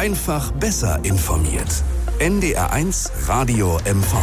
Einfach besser informiert. NDR1 Radio MV.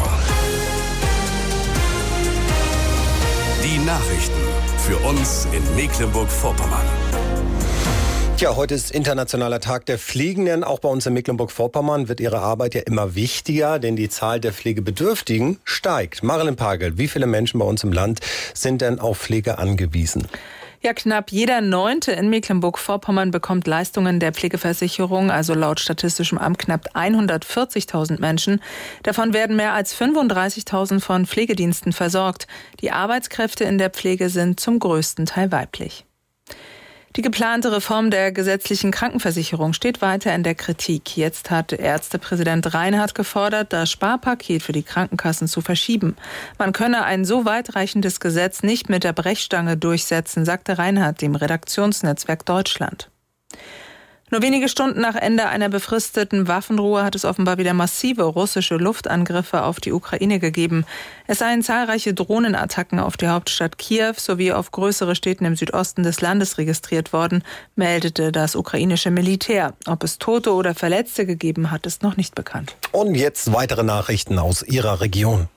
Die Nachrichten für uns in Mecklenburg-Vorpommern. Tja, heute ist Internationaler Tag der Pflegenden. Auch bei uns in Mecklenburg-Vorpommern wird ihre Arbeit ja immer wichtiger, denn die Zahl der Pflegebedürftigen steigt. Marilyn Pagel, wie viele Menschen bei uns im Land sind denn auf Pflege angewiesen? Ja, knapp jeder 9. in Mecklenburg-Vorpommern bekommt Leistungen der Pflegeversicherung, also laut Statistischem Amt knapp 140.000 Menschen. Davon werden mehr als 35.000 von Pflegediensten versorgt. Die Arbeitskräfte in der Pflege sind zum größten Teil weiblich. Die geplante Reform der gesetzlichen Krankenversicherung steht weiter in der Kritik. Jetzt hat Ärztepräsident Reinhardt gefordert, das Sparpaket für die Krankenkassen zu verschieben. Man könne ein so weitreichendes Gesetz nicht mit der Brechstange durchsetzen, sagte Reinhardt dem Redaktionsnetzwerk Deutschland. Nur wenige Stunden nach Ende einer befristeten Waffenruhe hat es offenbar wieder massive russische Luftangriffe auf die Ukraine gegeben. Es seien zahlreiche Drohnenattacken auf die Hauptstadt Kiew sowie auf größere Städte im Südosten des Landes registriert worden, meldete das ukrainische Militär. Ob es Tote oder Verletzte gegeben hat, ist noch nicht bekannt. Und jetzt weitere Nachrichten aus Ihrer Region.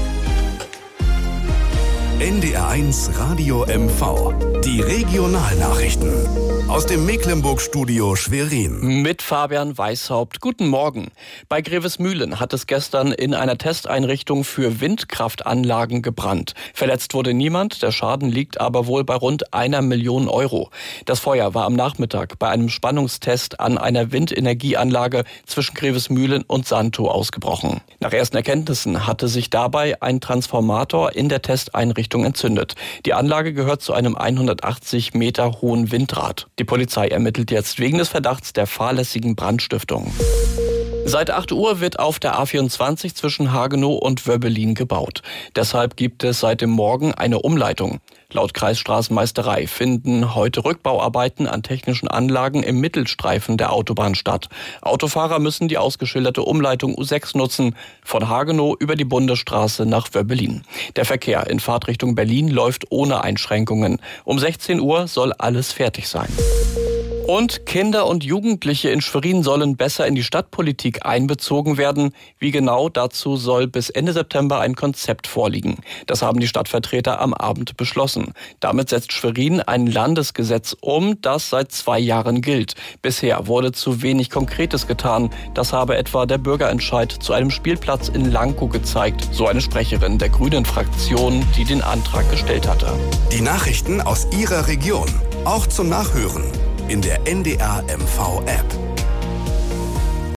NDR1 Radio MV. Die Regionalnachrichten. Aus dem Mecklenburg-Studio Schwerin. Mit Fabian Weishaupt. Guten Morgen. Bei Grevesmühlen hat es gestern in einer Testeinrichtung für Windkraftanlagen gebrannt. Verletzt wurde niemand, der Schaden liegt aber wohl bei rund 1 Million Euro. Das Feuer war am Nachmittag bei einem Spannungstest an einer Windenergieanlage zwischen Grevesmühlen und Santo ausgebrochen. Nach ersten Erkenntnissen hatte sich dabei ein Transformator in der Testeinrichtung entzündet. Die Anlage gehört zu einem 180 Meter hohen Windrad. Die Polizei ermittelt jetzt wegen des Verdachts der fahrlässigen Brandstiftung. Seit 8 Uhr wird auf der A24 zwischen Hagenow und Wöbbelin gebaut. Deshalb gibt es seit dem Morgen eine Umleitung. Laut Kreisstraßenmeisterei finden heute Rückbauarbeiten an technischen Anlagen im Mittelstreifen der Autobahn statt. Autofahrer müssen die ausgeschilderte Umleitung U6 nutzen, von Hagenow über die Bundesstraße nach Wöbbelin. Der Verkehr in Fahrtrichtung Berlin läuft ohne Einschränkungen. Um 16 Uhr soll alles fertig sein. Und Kinder und Jugendliche in Schwerin sollen besser in die Stadtpolitik einbezogen werden. Wie genau, dazu soll bis Ende September ein Konzept vorliegen. Das haben die Stadtvertreter am Abend beschlossen. Damit setzt Schwerin ein Landesgesetz um, das seit 2 Jahren gilt. Bisher wurde zu wenig Konkretes getan. Das habe etwa der Bürgerentscheid zu einem Spielplatz in Lankow gezeigt, so eine Sprecherin der Grünen-Fraktion, die den Antrag gestellt hatte. Die Nachrichten aus Ihrer Region, auch zum Nachhören in der NDR MV App.